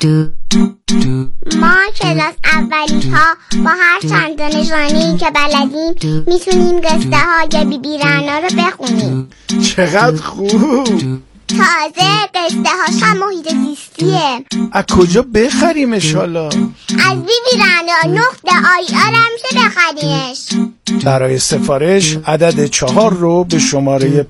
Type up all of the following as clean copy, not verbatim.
ما کلاس اولی‌ها با هر چند نشانی که بلدیم میتونیم قصه های بیبی رعنا رو بخونیم. چقدر خوب. تازه قصه هاش هم محیط زیستیه. از کجا بخریمش حالا؟ از بیبی رعنا .ir میشه بخریمش. برای سفارش عدد 4 رو به شماره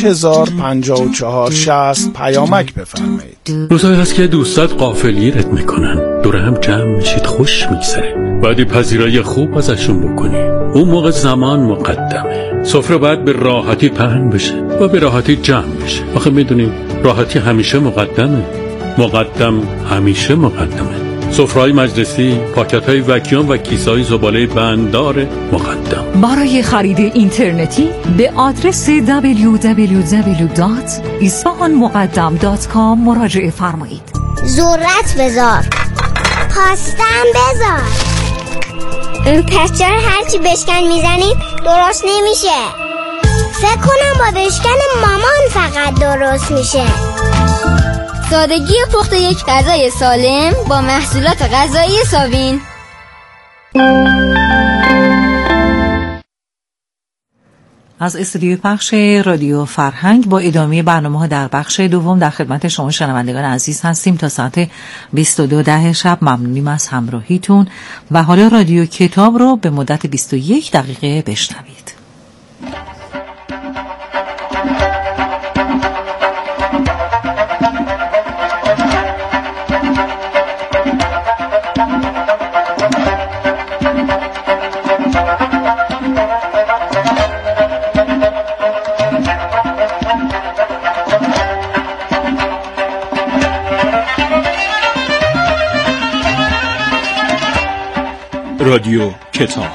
505460 پیامک بفرمایید. روزایی هست که دوستات غافلگیرت میکنن، دور هم جمع میشید، خوش میگذره، بعدی پذیرایی خوب ازشون بکنی. اون موقع زمان مقدمه، سفره باید به راحتی پهن بشه و به راحتی جمع بشه. آخه میدونی راحتی همیشه مقدمه، مقدم همیشه مقدمه. سفره‌های مجلسی، پاکت‌های وکیوم و کیسه‌های زباله بنددار مقدم. برای خرید اینترنتی به آدرس www.isfahanmuqaddam.com مراجعه فرمایید. ذرت بذار، پاستم بذار. پس چرا هرچی بشکن میزنید درست نمیشه؟ فکر کنم با بشکن مامان فقط درست میشه. سادگی پخت یک غذای سالم با محصولات غذایی ساوین. از استودیوی پخش رادیو فرهنگ با ادامه برنامه‌ها در بخش دوم در خدمت شما شنوندگان عزیز هستیم تا ساعت 22 شب. ممنونیم از همراهیتون و حالا رادیو کتاب رو به مدت 21 دقیقه بشنوید. رادیو کتاب،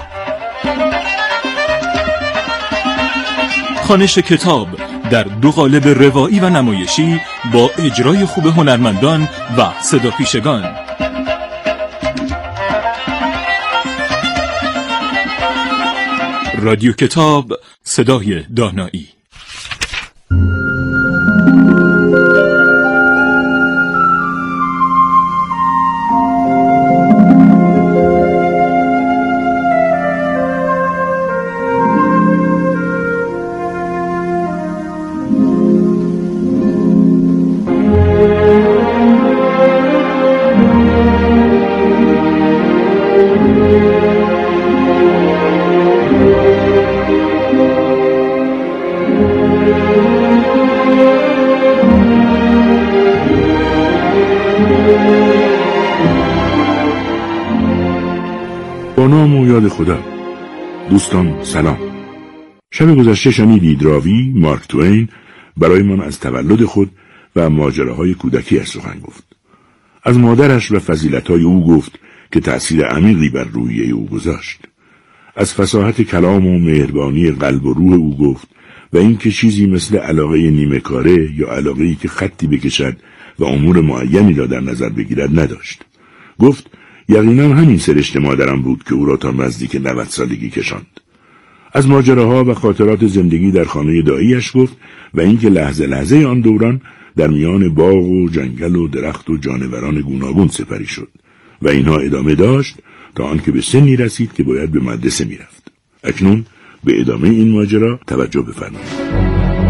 خوانش کتاب در 2 قالب روایی و نمایشی با اجرای خوب هنرمندان و صداپیشگان. رادیو کتاب، صدای دانایی. با نام و یاد خدا. دوستان سلام. شب گذشته شنیدید راوی مارک توین برای من از تولد خود و ماجراهای کودکی‌اش سخن گفت. از مادرش و فضیلت‌های او گفت که تأثیر عمیقی بر روحیه او گذاشت. از فصاحت کلام و مهربانی قلب و روح او گفت و این که چیزی مثل علاقه نیمه کاره یا علاقه‌ای که خطی بکشد و امور معینی را در نظر بگیرد نداشت. گفت یقینا همین سرشت مادرم بود که او را تا نزدیک 90 سالگی کشاند. از ماجراها و خاطرات زندگی در خانه دایی‌اش گفت و اینکه لحظه لحظه آن دوران در میان باغ و جنگل و درخت و جانوران گوناگون سپری شد و اینها ادامه داشت تا آنکه به سنی رسید که باید به مدرسه میرفت. اکنون به ادامه این ماجرا توجه بفرمایید.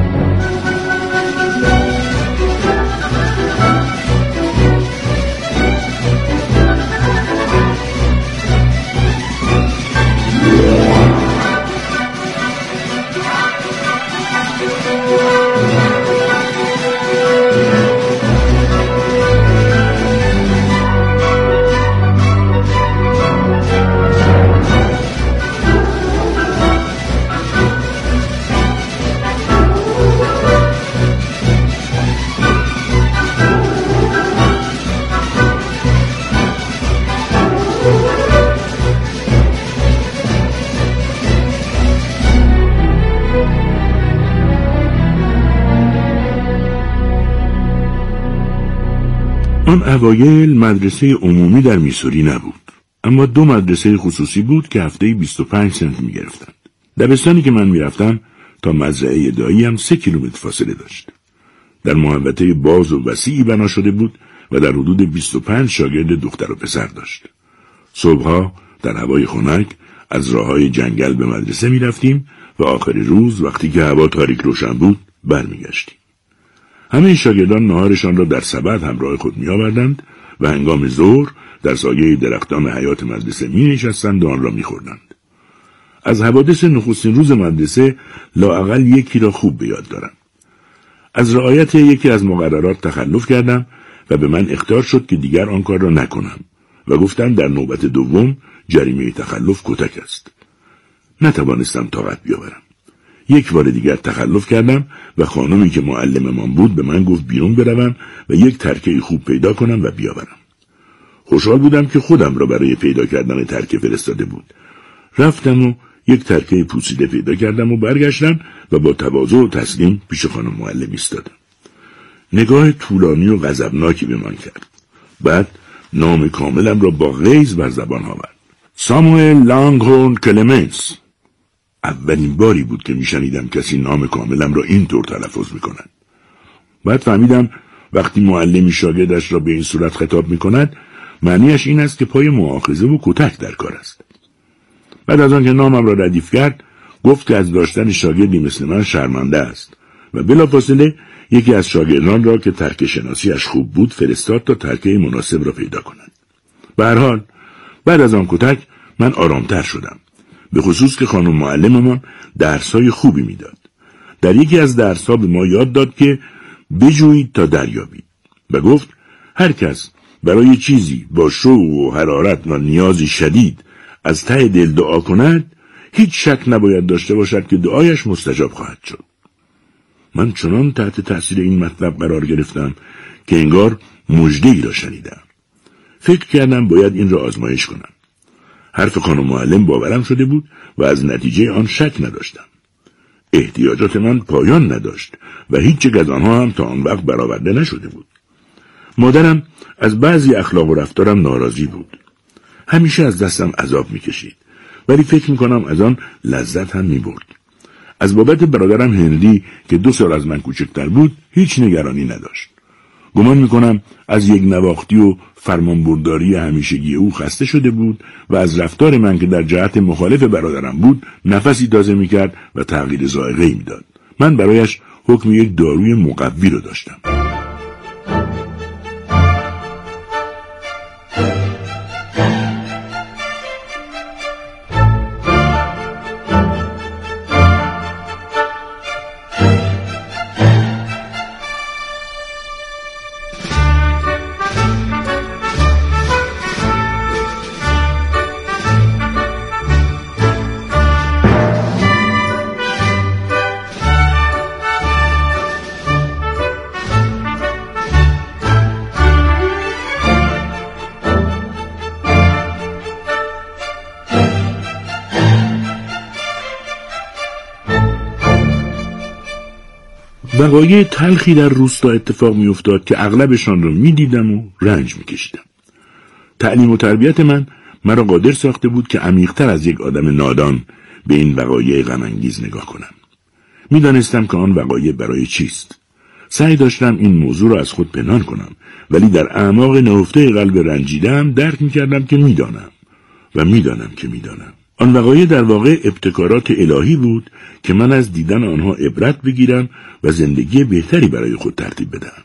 آن اوایل مدرسه عمومی در میسوری نبود، اما 2 مدرسه خصوصی بود که هفته‌ای 25 سنت می‌گرفتند. دبستانی که من می‌رفتم تا مزرعه داییم 3 کیلومتر فاصله داشت. در محوطه باز و وسیعی بنا شده بود و در حدود 25 شاگرد دختر و پسر داشت. صبحها در هوای خنک از راههای جنگل به مدرسه می رفتیم و آخر روز وقتی که هوا تاریک روشن بود برمیگشتیم. همه شاگردان نهارشان را در سبد همراه خود می آوردند و هنگام ظهر در سایه درختان حیاط مدرسه می نشستند و آن را می خوردند. از حوادث نخستین روز مدرسه لااقل یکی را خوب به یاد دارم. از رعایت یکی از مقررات تخلف کردم و به من اخطار شد که دیگر آن کار را نکنم و گفتند در نوبت دوم جریمه تخلف کتک است. نتوانستم طاقت بیاورم. یک بار دیگر تخلف کردم و خانمی که معلممان بود به من گفت بیرون بروم و یک ترکه خوب پیدا کنم و بیاورم. خوشحال بودم که خودم را برای پیدا کردن ترکه فرستاده بود. رفتم و یک ترکه پوسیده پیدا کردم و برگشتم و با تواضع و تسلیم پیش خانم معلم ایستادم. نگاه طولانی و غضبناکی به من کرد. بعد نام کاملم را با غیظ بر زبان آورد. ساموئل لانگهورن کلمنس. اولین باری بود که میشنیدم کسی نام کاملم را اینطور تلفظ میکند. بعد فهمیدم وقتی معلمی شاگردش را به این صورت خطاب میکند معنیش این است که پای مؤاخذه و کتک در کار است. بعد از آن که نامم را ردیف کرد گفت که از داشتن شاگردی مثل من شرمنده است و بلافاصله یکی از شاگردان را که ترک شناسیش خوب بود فرستاد تا ترکه مناسب را پیدا کنند. به هر حال بعد از آن کتک من آرامتر شدم، به خصوص که خانم معلممان درس‌های خوبی میداد. در یکی از درس‌ها به ما یاد داد که بجویید تا دریابید و گفت هر کس برای چیزی با شوق و حرارت و نیازی شدید از ته دل دعا کند هیچ شک نباید داشته باشد که دعایش مستجاب خواهد شد. من چنان تحت تأثیر این مطلب قرار گرفتم که انگار مژده‌ای را شنیدم. فکر کردم باید این را آزمایش کنم. حرف خانم معلم باورم شده بود و از نتیجه آن شک نداشتم. احتیاجات من پایان نداشت و هیچ یک از آنها هم تا آن وقت برآورده نشده بود. مادرم از بعضی اخلاق و رفتارم ناراضی بود. همیشه از دستم عذاب میکشید ولی فکر میکنم از آن لذت هم میبرد. از بابت برادرم هنری که 2 سال از من کوچکتر بود هیچ نگرانی نداشت. گمان میکنم از یک نواختی و فرمانبرداری همیشگی او خسته شده بود و از رفتار من که در جهت مخالف برادرم بود نفسی تازه میکرد و تغییر ذائقه‌ای میداد. من برایش حکم یک داروی مقوی رو داشتم. وقایع تلخی در روستا اتفاق می افتاد که اغلبشان را می دیدم و رنج می کشیدم. تعلیم و تربیت من مرا قادر ساخته بود که عمیق‌تر از یک آدم نادان به این وقایع غم‌انگیز نگاه کنم. می دانستم که آن وقایع برای چیست. سعی داشتم این موضوع را از خود پنهان کنم ولی در اعماق نهفته قلب رنجیده‌ام درک می کردم که می دانم و می دانم که می دانم. آن وقایع در واقع ابتکارات الهی بود که من از دیدن آنها عبرت بگیرم و زندگی بهتری برای خود ترتیب بدم.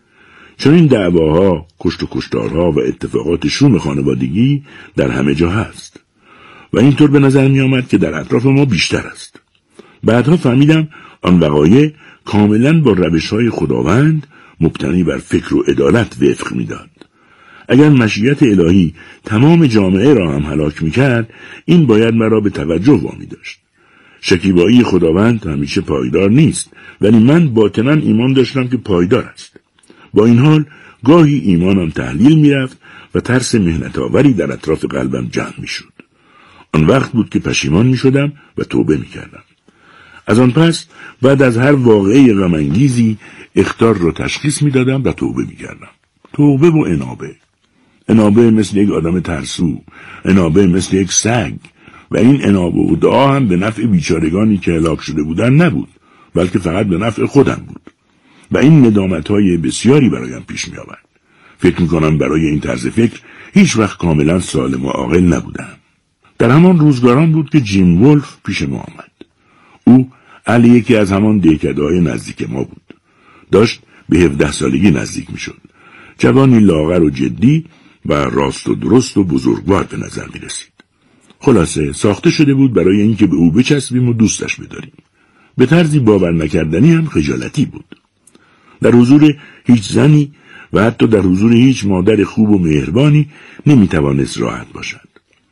چون این دعواها، کشت و کشتارها و اتفاقات شوم خانوادگی در همه جا هست و اینطور به نظر می آمد که در اطراف ما بیشتر است. بعدها فهمیدم آن وقایع کاملا با روش‌های خداوند مبتنی بر فکر و عدالت وفق می داد. اگر مشیت الهی تمام جامعه را هم هلاک می کرد این باید مرا به توجه وامی داشت. شکیبایی خداوند همیشه پایدار نیست ولی من باطناً ایمان داشتم که پایدار است. با این حال گاهی ایمانم تحلیل می رفت و ترس مهنت‌آوری در اطراف قلبم جمع می شد. آن وقت بود که پشیمان می شدم و توبه می کردم. از آن پس بعد از هر واقعه غم‌انگیزی اخطار را تشخیص می دادم و توبه می کردم. توبه و انابه. انابه مثل یک آدم ترسو، انابه مثل یک سگ و این انابه و دعا هم به نفع بیچارگانی که هلاک شده بودن نبود بلکه فقط به نفع خودم بود و این ندامت‌های بسیاری برایم پیش می آورد. فکر میکنم برای این طرز فکر هیچ وقت کاملا سالم و عاقل نبودم. در همان روزگاران بود که جیم ولف پیش ما آمد. او اهل یکی از همان دهکده‌های نزدیک ما بود. داشت به 17 سالگی نزدیک میشد. جوانی لاغر و جدی و راست و درست و بزرگوار به نظر می رسید. خلاصه ساخته شده بود برای اینکه به او بچسبیم و دوستش بداریم. به طرزی باور نکردنی هم خجالتی بود. در حضور هیچ زنی و حتی در حضور هیچ مادر خوب و مهربانی نمی توانست راحت باشد.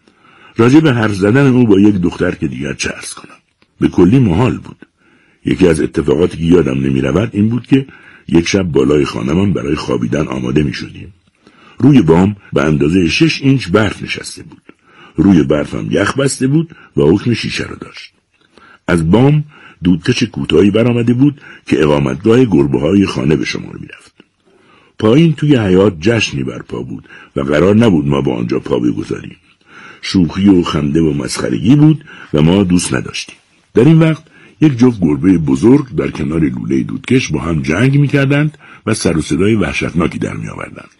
راجع به حرف زدن او با یک دختر که دیگر چه عرض کنم. به کلی محال بود. یکی از اتفاقاتی که یادم نمی رود این بود که یک شب بالای خانمان برای خوابیدن آماده می شدیم. روی بام به اندازه 6 اینچ برف نشسته بود. روی برف هم یخ بسته بود و حکم شیشه را داشت. از بام دودکش کوتاهی برآمده بود که اقامتگاه گربه‌های خانه به شمار می رفت. پایین توی حیاط جشنی برپا بود و قرار نبود ما با آنجا پا بگذاریم. شوخی و خنده و مسخرگی بود و ما دوست نداشتیم. در این وقت یک جفت گربه بزرگ در کنار لوله دودکش با هم جنگ می‌کردند و سر و صدای وحشتناکی در می‌آوردند.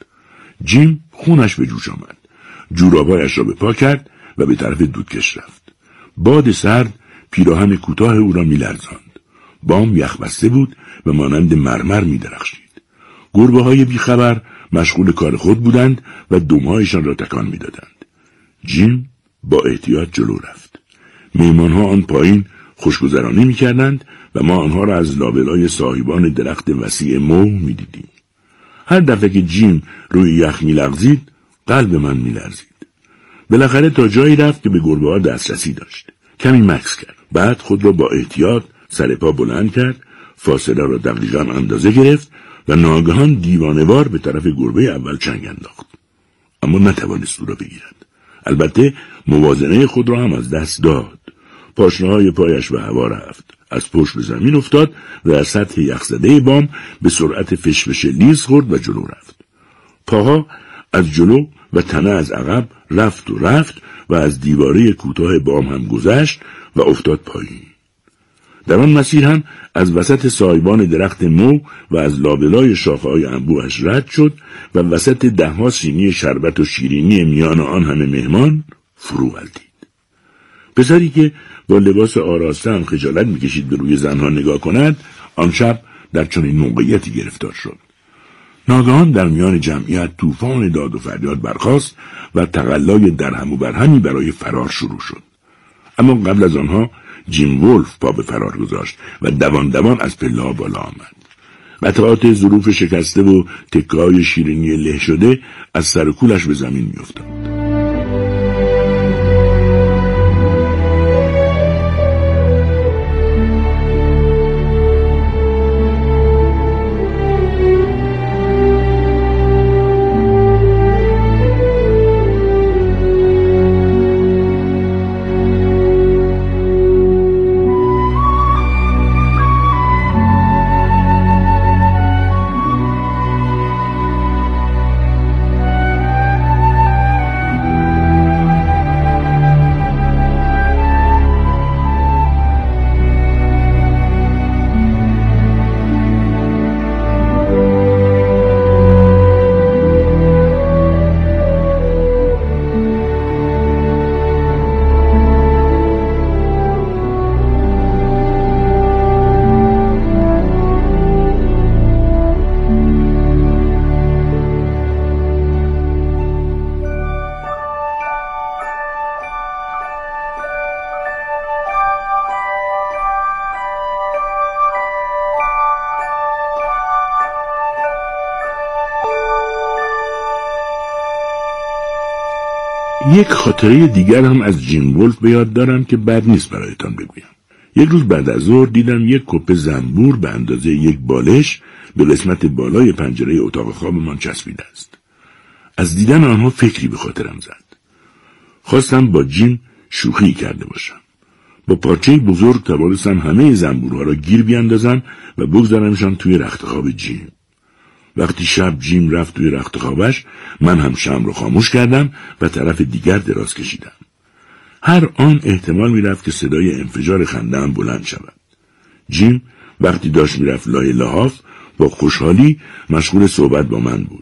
جیم خونش به جوش آمد. جورابایش را به پا کرد و به طرف دودکش رفت. باد سرد پیراهن کوتاه او را می‌لرزاند. بام یخ بسته بود و مانند مرمر می‌درخشید. گربه‌های بیخبر مشغول کار خود بودند و دم‌هایشان را تکان می‌دادند. جیم با احتیاط جلو رفت. میمان‌ها آن پایین خوشگذرانی می‌کردند و ما آنها را از لابلای صاحبان درخت وسیع مو می‌دیدیم. هر دفعه که جیم روی یخ می‌لغزید، قلب من می‌لرزید. بالاخره تا جایی رفت که به گربه‌ها دسترسی داشت. کمی مکث کرد. بعد خود را با احتیاط سر پا بلند کرد، فاصله را دقیقاً اندازه گرفت و ناگهان دیوانه‌وار به طرف گربه اول چنگ انداخت. اما نتوانست او را بگیرد. البته موازنه خود را هم از دست داد. پاشنه‌های پایش به هوا رفت. از پشت به زمین افتاد و در سطح یخزده بام به سرعت فشفش لیز خورد و جلو رفت. پاها از جلو و تنه از عقب رفت و از دیواره کوتاه بام هم گذشت و افتاد پایین. در آن مسیر هم از وسط سایبان درخت مو و از لابلای شاخه‌های انبوهش رد شد و وسط 10 سینی شربت و شیرینی میان آن همه مهمان فرو غلتید. پسری که با لباس آراسته هم خجالت می‌کشید به روی زنها نگاه کند، آن شب در چنین موقعیتی گرفتار شد. ناگهان در میان جمعیت طوفان داد و فریاد برخاست و تقلای درهم و برهمی برای فرار شروع شد. اما قبل از آنها جیم ولف پا به فرار گذاشت و دوان از پله‌ها بالا آمد. قطعات ظروف شکسته و تکه‌های شیرینی له شده از سر و کولش به زمین می‌افتاد. یک خاطره دیگر هم از جیم ولف به یاد دارم که بد نیست برایتان بگویم. یک روز بعد از ظهر دیدم یک کپه زنبور به اندازه یک بالش به قسمت بالای پنجره اتاق خوابمان چسبیده است. از دیدن آنها فکری به خاطرم زد. خواستم با جیم شوخی کرده باشم. با پارچه بزرگ توانستم همه زنبورها را گیر بیاندازم و بگذارمشان توی رخت خواب جیم. وقتی شب جیم رفت توی رخت خوابش، من هم شمع رو خاموش کردم و طرف دیگر دراز کشیدم. هر آن احتمال میرفت که صدای انفجار خنده‌ام بلند شود. جیم وقتی داشت میرفت لای لحاف با خوشحالی مشغول صحبت با من بود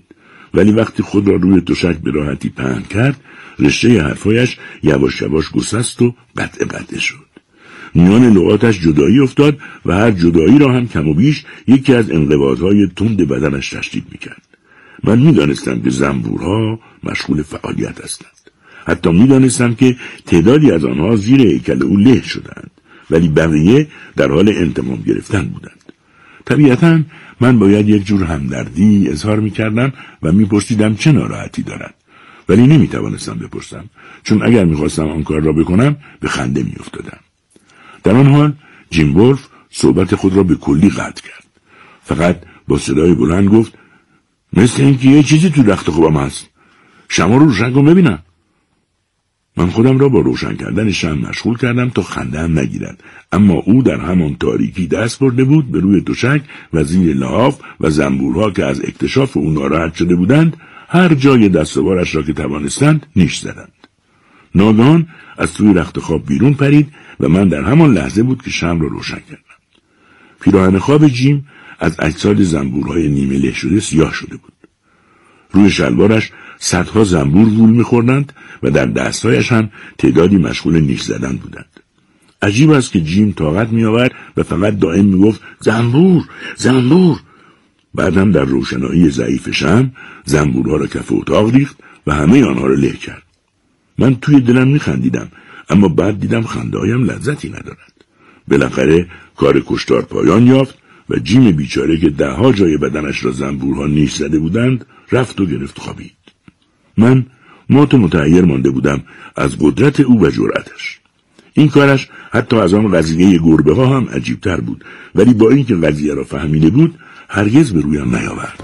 ولی وقتی خود را روی تشک به راحتی پهن کرد، رشته حرفایش یواش یواش گسست و قطعه شد. میان لغاتش جدایی افتاد و هر جدایی را هم کم و بیش یکی از انقباضهای تند بدنش تشدید میکرد. من میدانستم که زنبورها مشغول فعالیت هستند. حتی میدانستم که تعدادی از آنها زیر هیکل او له شدند، ولی بقیه در حال انتقام گرفتن بودند. طبیعتاً من باید یک جور همدردی اظهار میکردم و میپرسیدم چه ناراحتی دارد، ولی نمیتوانستم بپرسم، چون اگر میخواستم آن کار را بکنم به خنده میافتادم. در آن حال جیم ولف صحبت خود را به کلی قطع کرد. فقط با صدای بلند گفت: مثل اینکه یه چیزی تو رخت خوابم هست. شمع رو روشن کن ببینم. من خودم را با روشن کردن شمع مشغول کردم تا خنده هم نگیرد، اما او در همان تاریکی دست برده بود به روی تشک و زیر لحاف و زنبورها که از اکتشاف او ناراحت شده بودند هر جای دستوارش را که توانستند نیش زدند. ناگهان از توی رخت خواب بیرون پرید و من در همان لحظه بود که شمع را روشن کردم. پیراهن خواب جیم از اجساد زنبورهای نیمه له شده سیاه شده بود. روی شلوارش صدها زنبور وول می‌خوردند و در دستهایش هم تعدادی مشغول نیش زدن بودند. عجیب است که جیم طاقت می‌آورد و فقط دائم می‌گفت زنبور، زنبور. بعد هم در روشنایی ضعیف شمع زنبورها را کف اتاق ریخت و همه آنها را له کرد. من توی دلم می‌خندیدم، اما بعد دیدم خنده‌هایم لذتی ندارد. بالاخره کار کشتار پایان یافت و جیم بیچاره که 10 جای بدنش را زنبورها نیش زده بودند رفت و گرفت خوابید. من متحیر مانده بودم از قدرت او و جرأتش. این کارش حتی از آن قضیه گربه ها هم عجیبتر بود، ولی با اینکه قضیه را فهمیده بود هرگز به رویم نیاورد.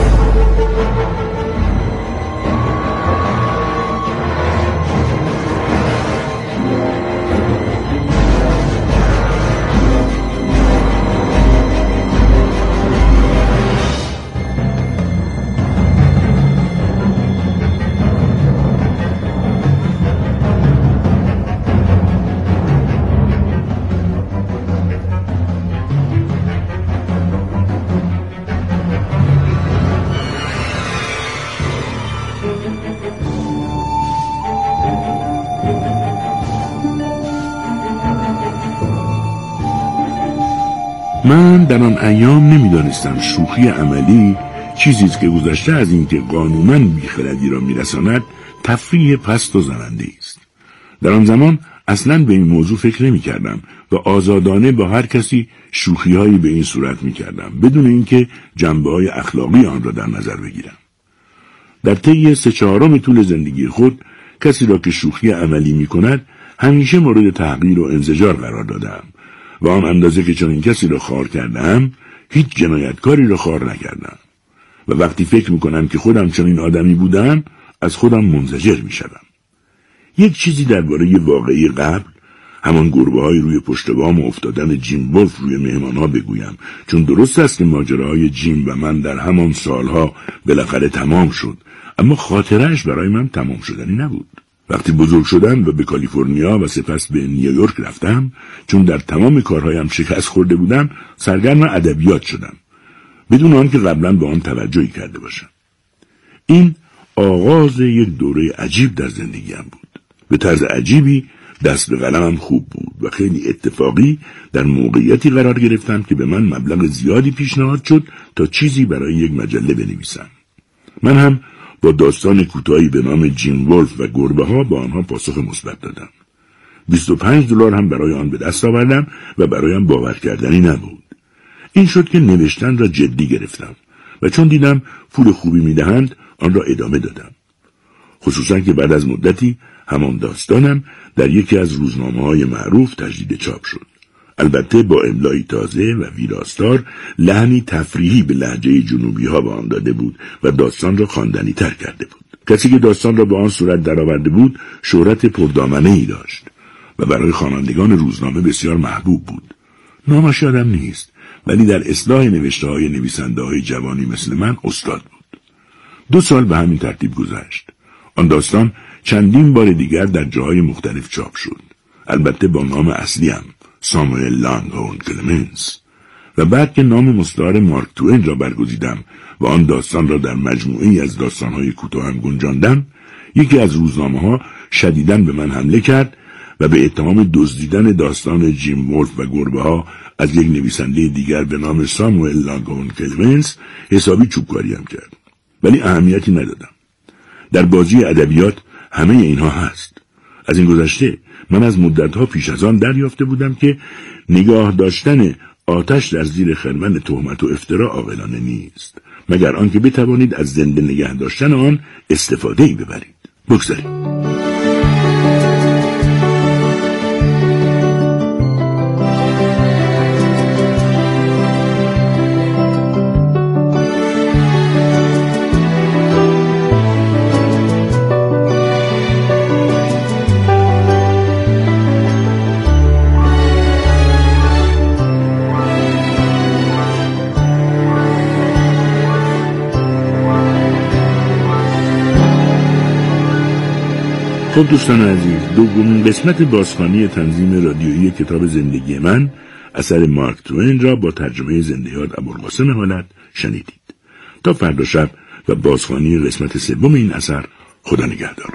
من در آن ایام نمیدانستم شوخی عملی چیزیست که گذشته از اینکه قانوناً بیخردی را میرساند تفریح پست و زننده است. در آن زمان اصلاً به این موضوع فکر نمی کردم و آزادانه با هر کسی شوخی‌هایی به این صورت می کردم بدون اینکه جنبه‌های اخلاقی آن را در نظر بگیرم. در طی 3/4 طول زندگی خود کسی را که شوخی عملی می کند همیشه مورد تحقیر و انزجار قرار دادم و آن اندازه که چون این کسی را خوار کردم هیچ جنایتکاری را خوار نکردم و وقتی فکر میکنم که خودم چون این آدمی بودم از خودم منزجر میشدم. یک چیزی درباره واقعی قبل، همان گربه‌های روی پشت بام و افتادن جیم ولف روی مهمانها بگویم، چون درست است که ماجراهای جیم و من در همان سالها بالاخره تمام شد، اما خاطرهش برای من تمام شدنی نبود. وقتی بزرگ شدم و به کالیفرنیا و سپس به نیویورک رفتم، چون در تمام کارهایم شکست خورده بودم، سرگرم ادبیات شدم بدون آنکه قبلا به آن توجهی کرده باشم. این آغاز یک دوره عجیب در زندگیم بود. به طرز عجیبی دست به قلمم خوب بود و خیلی اتفاقی در موقعیتی قرار گرفتم که به من مبلغ زیادی پیشنهاد شد تا چیزی برای یک مجله بنویسم. من هم با داستان کوتاهی به نام جیم ولف و گربه ها با آنها پاسخ مثبت دادم. $25 هم برای آن به دست آوردم و برایم باور کردنی نبود. این شد که نوشتن را جدی گرفتم و چون دیدم پول خوبی میدهند آن را ادامه دادم. خصوصا که بعد از مدتی همان داستانم در یکی از روزنامه‌های معروف تجدید چاپ شد. البته با املای تازه و ویراستار، لحنی تفریحی به لهجه جنوبی ها به آن داده بود و داستان را خواندنی تر کرده بود. کسی که داستان را به آن صورت درآورده بود شهرت پردامنه‌ای داشت و برای خوانندگان روزنامه بسیار محبوب بود. نامش یادم نیست، ولی در اصلاح نوشته‌های نویسنده‌های جوانی مثل من استاد بود. 2 سال به همین ترتیب گذشت. آن داستان چندین بار دیگر در جاهای مختلف چاپ شد، البته با نام اصلیم، ساموئل لانگهورن کلمنس، و بعد که نام مستعار مارک توین را برگزیدم و آن داستان را در مجموعه‌ای از داستان‌های کوتاهم گنجاندم، یکی از روزنامه‌ها شدیداً به من حمله کرد و به اتهام دزدیدن داستان جیم ولف و گربه‌ها از یک نویسنده دیگر به نام ساموئل لانگهورن کلمنس حسابی چوبکاریم کرد. ولی اهمیتی ندادم. در بازی ادبیات همه اینها هست. از این گذشته من از مدتها پیش از آن دریافته بودم که نگاه داشتن آتش در زیر خرمن تهمت و افترا عاقلانه نیست، مگر آنکه بتوانید از زنده نگه داشتن آن استفاده‌ای ببرید. بگذارید. خب دوستان عزیز، دومین قسمت بازخوانی تنظیم رادیویی کتاب زندگی من اثر مارک توین را با ترجمه زنده‌یاد ابوالقاسم حالت شنیدید. تا فردا شب و بازخوانی قسمت سوم این اثر، خدا نگهدار.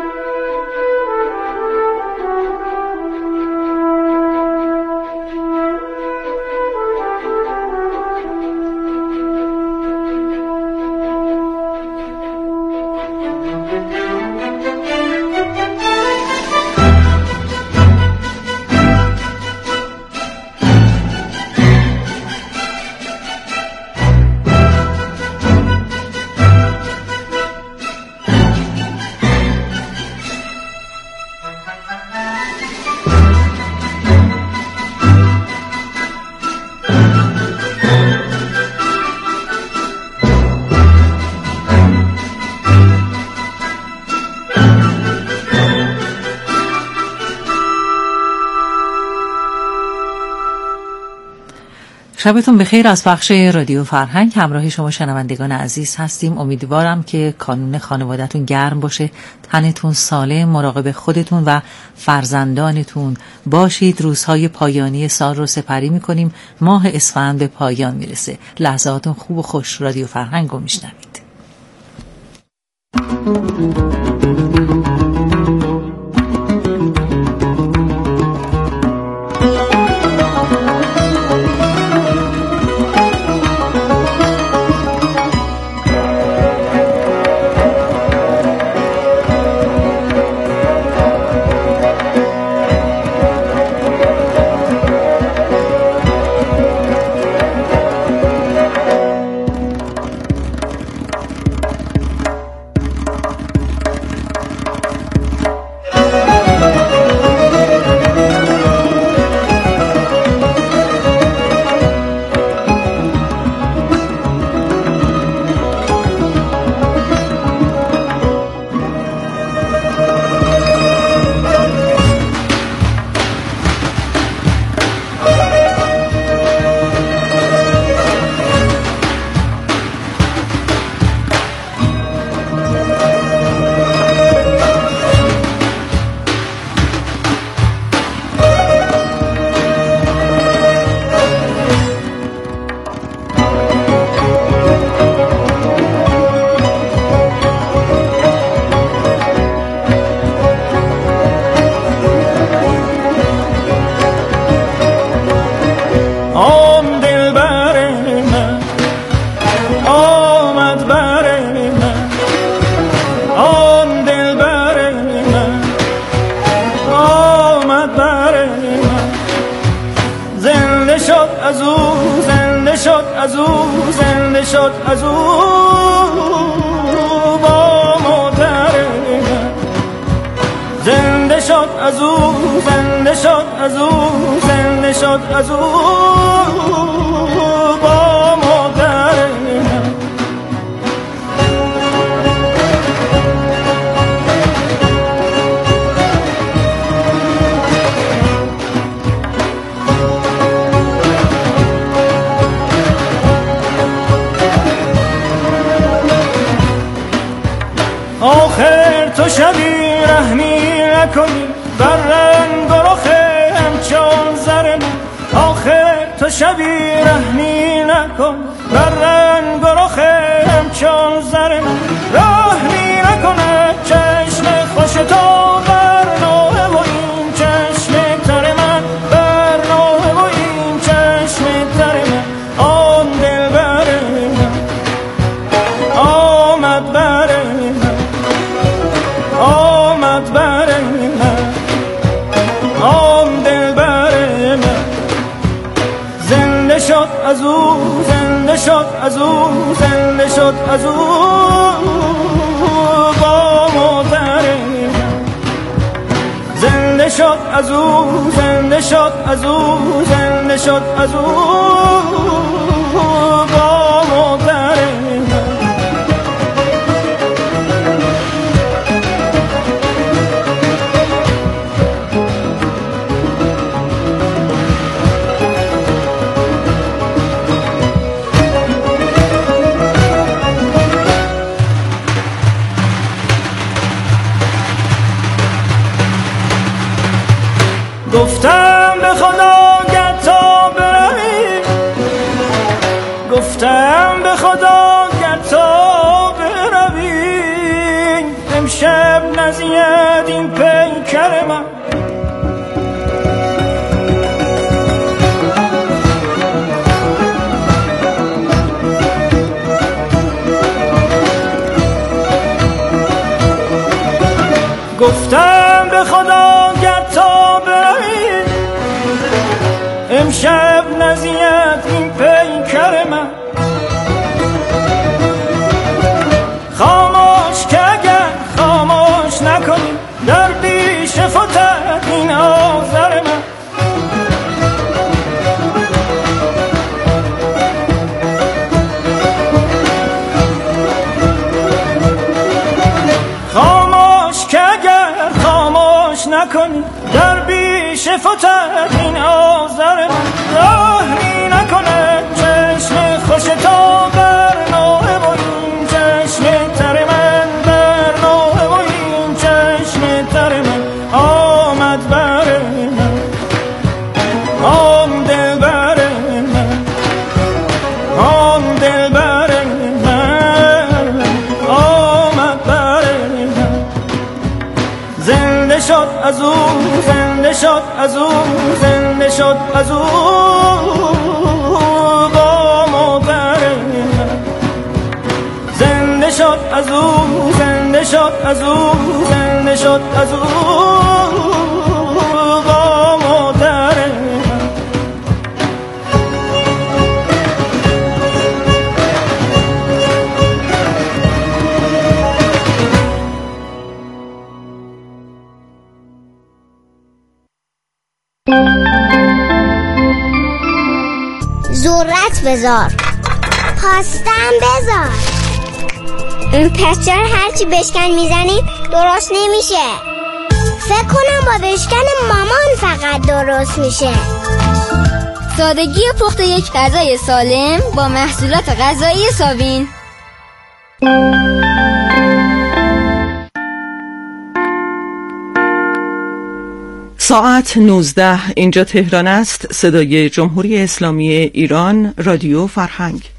شبتون بخیر. از بخش رادیو فرهنگ همراه شما شنوندگان عزیز هستیم. امیدوارم که کانون خانواده‌تون گرم باشه، تنتون سالم، مراقب خودتون و فرزندانتون باشید. روزهای پایانی سال رو سپری می‌کنیم. ماه اسفند به پایان میرسه. لحظاتون خوب و خوش. رادیو فرهنگ رو میشنوید. آخر تو شبی رحمی نکنی بر رنگ و رخ همچون زر من، آخر تو شبی رحمی نکن بر رنگ و رخم چون زر من، رحمی نکنه چشم خوش تو بر نوه و این چشم تر من، بر نوه و این چشم تر من. آن دل بر من آمد بر من، آمد بر من، آن دل بر من. زنده شد از او، زنده شد از او، زنده شد از او با مادر من. زنده شد از او، زنده شد از او، زنده شد از او با مادر من. گفتم به خدا گر تا بروی، گفتم به خدا گر تا بروی، امشب نزید این پیکر من. گفتم به خدا گر تا بروی، امشب نزید این پیکر من. خاموش که اگر خاموش نکنی در پیش فتد این آذر من. خاموش که اگر خاموش نکنی در پیش فتد این آذر من. راهی نکنه چشم خوش تو بر نوه و این چشم تر من، بر نوه و این چشم تر من. آمد بر من آن دل بر من، آن دل بر من، آمد بر من. زنده شد از او، زنده شد از او، زنده شد از او با مادر من. زنده شد از او، زنده شد از او، زنده شد از او با مادر من. ذرت بذار، پاستم بذار. پس چرا هرچی بشکن میزنی درست نمیشه؟ فکر کنم با بشکن مامان فقط درست میشه. سادگی پخت یک غذای سالم با محصولات غذایی ساوین. ساعت 19 اینجا تهران است. صدای جمهوری اسلامی ایران، رادیو فرهنگ.